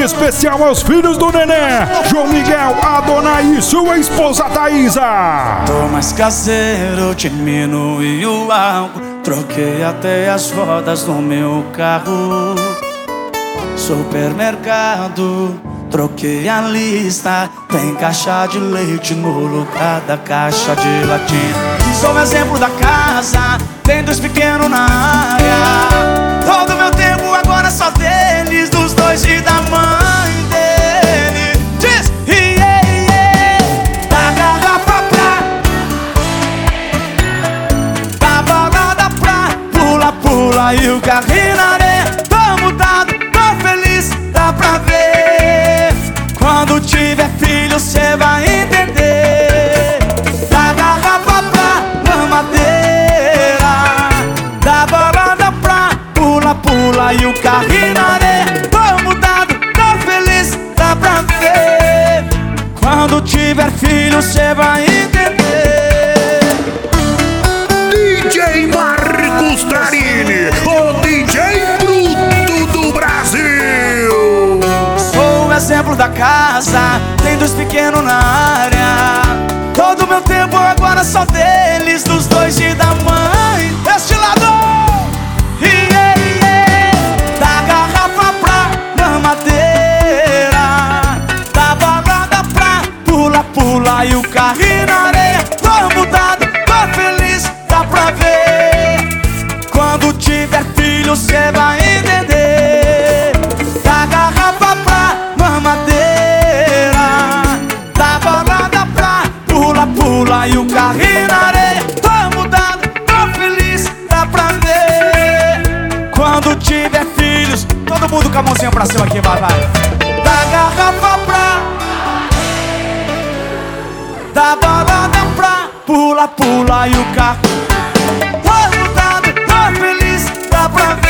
especial aos filhos do Nenê, João Miguel, Adonai e sua esposa Thaísa. Tô mais caseiro, diminui o álcool, troquei até as rodas do meu carro. Supermercado, troquei a lista, tem caixa de leite no lugar da caixa de latinha. Sou o exemplo da casa, tem dois pequenos na área. Todo meu tempo agora é só deles, dos dois e da mãe dele. Diz, yeah, yeah. Da garrafa da balada pula, pula e o carrinho na areia. Tô mudado, tô feliz, dá pra ver. Quando tiver filho cê vai entender. Da garrafa mamadeira, da balada pula e o carrinho na areia. Tô mudado, tô feliz, dá pra ver. Quando tiver filho cê vai entender. DJ Marcos Trarini, o DJ bruto do Brasil. Sou o exemplo da casa, tem dois pequenos na área. Todo meu tempo agora só deles, dos dois e da mãe. Este lado, yeah, yeah. Da garrafa pra mamadeira, da balada pula e o carrinho na areia. Tô mudado, tô feliz, dá pra ver. Quando tiver filho cê vai entender. Da garrafa pra mamadeira, da balada pula e o carrinho na areia. Tô mudado, tô feliz, dá pra ver. Quando tiver filhos, todo mundo com a mãozinha pra cima aqui, vai. Da garrafa da balada pula e o carro. Tô mudado, tô feliz, dá pra ver.